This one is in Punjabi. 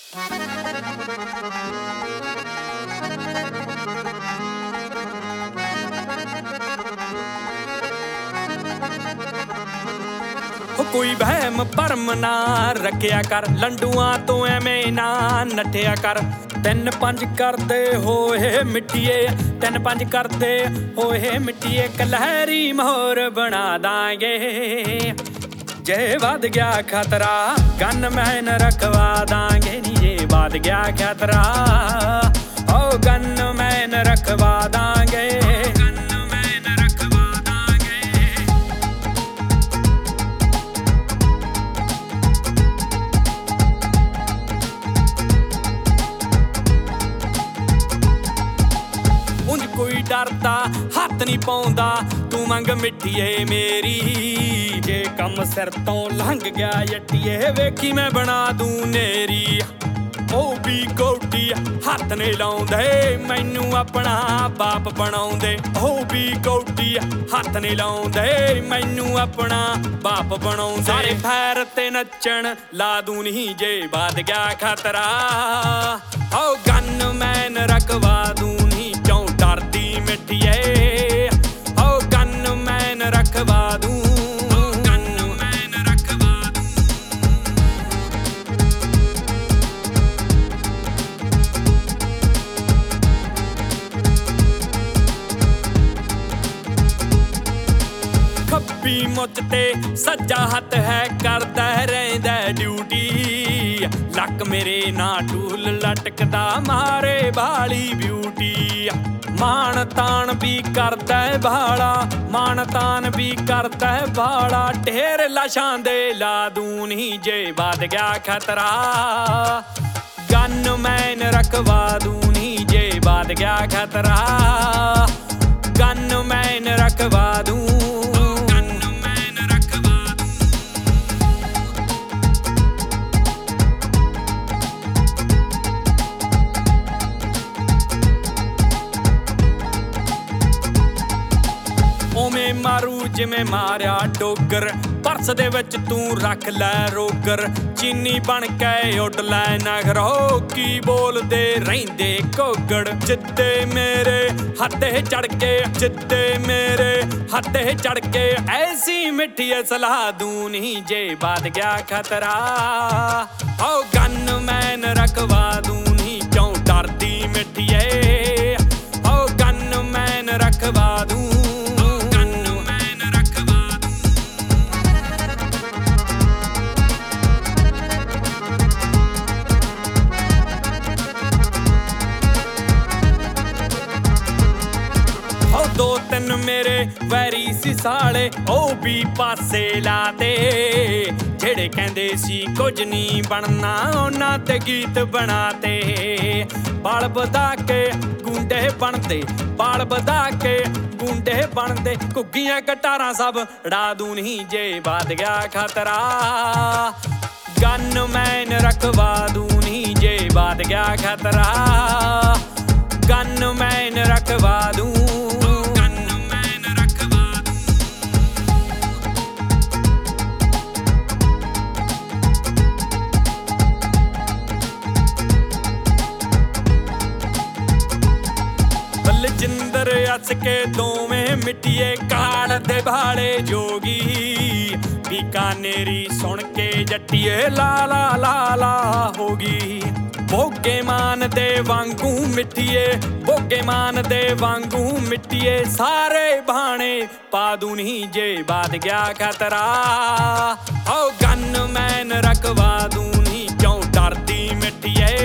कोई वहम भरम ना रखिया कर, लंडुआं तो एवें ना नठिया कर। 3-5 करदे होए मिट्टिए, 3-5 करदे होए मिट्टिए, कलहरी मोहर बना दांगे। जे वध गया खतरा गनमैन रखवा दांगे नी, जे वध गया खतरा ओ गनमैन रखवा दांगे। ਉਂਝ ਕੋਈ ਡਰਦਾ ਹੱਥ ਨਹੀਂ ਪਾਉਂਦਾ, ਤੂੰ ਮੰਗ ਮਿੱਠੀਏ ਮੇਰੀ। ਜੇ ਕੰਮ ਸਿਰ ਤੋਂ ਲੰਘ ਗਿਆ ਯੱਟੀਏ, ਵੇਖੀ ਮੈਂ ਬਣਾ ਦੂੰ ਨੇਰੀ। ਉਹ ਵੀ ਕੋਟੀ ਹੱਥ ਨੇ ਲਾਉਂਦੇ, ਮੈਨੂੰ ਆਪਣਾ ਬਾਪ ਬਣਾਉਂਦੇ। ਉਹ ਵੀ ਕੋਟੀ ਹੱਥ ਨੇ ਲਾਉਂਦੇ, ਮੈਨੂੰ ਆਪਣਾ ਬਾਪ ਬਣਾਉਂਦੇ। ਸਾਰੇ ਫੈਰ ਤੇ ਨੱਚਣ ਲਾ ਦੂੰ ਨਹੀਂ, ਜੇ ਵੱਧ ਗਿਆ ਖਤਰਾ ਓ ਗਨਮੈਨ ਰਖਵਾ ਦੂੰ ਨਹੀਂ। ਕਿਉਂ ਡਰਦੀ ਮਿੱਠੀਏ ਓ ਗਨਮੈਨ ਰਖਵਾ ਦੂੰ। ਖੱਬੀ ਮੁੱਛ ਤੇ ਸੱਜਾ ਹੱਥ ਹੈ, ਕਰਦਾ ਰਹਿੰਦਾ ਡਿਊਟੀ। ਲੱਕ ਮੇਰੇ ਨਾ ਟੂਲ ਲਟਕਦਾ, ਮਾਰੇ ਬਾਲੀ ਬਿਊਟੀ। ਮਾਣ ਤਾਣ ਵੀ ਕਰਦਾ ਬਾਲਾ, ਮਾਣ ਤਾਣ ਵੀ ਕਰਦਾ ਬਾਲਾ। ਢੇਰ ਲਾਸ਼ਾਂ ਦੇ ਲਾ ਦੂੰ ਨਹੀਂ, ਜੇ ਵੱਧ ਗਿਆ ਖਤਰਾ ਗਨਮੈਨ ਰਖਵਾ ਦੂੰ ਨਹੀਂ। ਜੇ ਵੱਧ ਗਿਆ ਖਤਰਾ ਗਨਮੈਨ ਰਖਵਾ ਦੂੰ। ਉਵੇਂ ਮਾਰੂ ਜਿਵੇਂ ਮਾਰਿਆ ਡੋਗਰ, ਪਰਸ ਦੇ ਵਿੱਚ ਤੂੰ ਰੱਖ ਲੈ ਰੋਗਰ। ਚੀਨੀ ਬਣ ਕੇ ਉੱਡ ਲੈ ਨਗਰੋ, ਕੀ ਬੋਲਦੇ ਰਹਿੰਦੇ ਘੋਗੜ। ਜਿੱਦੇ ਮੇਰੇ ਹੱਥੇ ਚੜ ਕੇ, ਜਿੱਦੇ ਮੇਰੇ ਹੱਥੇ ਚੜ ਕੇ, ਐਸੀ ਮਿੱਠੀ ਸਲਾਹ ਦੂੰ ਨਹੀਂ, ਜੇ ਵੱਧ ਗਿਆ ਖਤਰਾ ਓ ਗਨਮੈਨ ਰਖਵਾ ਦੂੰ ਨਹੀਂ। ਕਿਉਂ ਡਰਦੀ ਮਿੱਠੀਏ ਓ ਗਨਮੈਨ ਰਖਵਾ ਦੂੰ। ਦੋ ਤਿੰਨ ਮੇਰੇ ਵੈਰੀ ਸੀ ਸਾਲੇ, ਉਹ ਵੀ ਪਾਸੇ ਲਾਤੇ। ਜਿਹੜੇ ਕਹਿੰਦੇ ਸੀ ਕੁਝ ਨਹੀਂ ਬਣਨਾ, ਉਹਨਾਂ ਤੇ ਗੀਤ ਬਣਾਤੇ। ਬਾਲ ਵਧਾ ਕੇ ਗੁੰਡੇ ਬਣਦੇ, ਬਾਲ ਵਧਾ ਕੇ ਗੁੰਡੇ ਬਣਦੇ। ਘੁੱਗੀਆਂ ਕਟਾਰਾਂ ਸਭ ੜਾ ਦੂੰ ਨਹੀਂ, ਜੇ ਵੱਧ ਗਿਆ ਖਤਰਾ ਗਨਮੈਨ ਰਖਵਾ ਦੂੰ ਨਹੀਂ। ਜੇ ਵੱਧ ਗਿਆ ਖਤਰਾ ਗਨਮੈਨ ਰਖਵਾ ਦੂੰ। ਜਿੰਦਰ ਅੱਸ ਕੇ ਦੋਵੇਂ ਮਿੱਟੀਏ, ਕਾਲ ਦੇ ਭਾਲੇ ਜੋਗੀ। ਬੀਕਾਨੇਰੀ ਸੁਣ ਕੇ ਜੱਟੀਏ ਲਾ ਲਾ ਲਾ ਲਾ ਹੋ ਗਈ। ਭੋਗੇ ਮਾਨ ਦੇ ਵਾਂਗੂ ਮਿੱਟੀਏ, ਭੋਗੇ ਮਾਨ ਦੇ ਵਾਂਗੂ ਮਿੱਟੀਏ। ਸਾਰੇ ਬਾਣੇ ਪਾ ਦੂੰ ਨਹੀਂ, ਜੇ ਵੱਧ ਗਿਆ ਖਤਰਾ ਓ ਗਨਮੈਨ ਰਖਵਾ ਦੂੰ ਨਹੀਂ। ਕਿਉਂ ਡਰਦੀ ਮਿੱਟੀਏ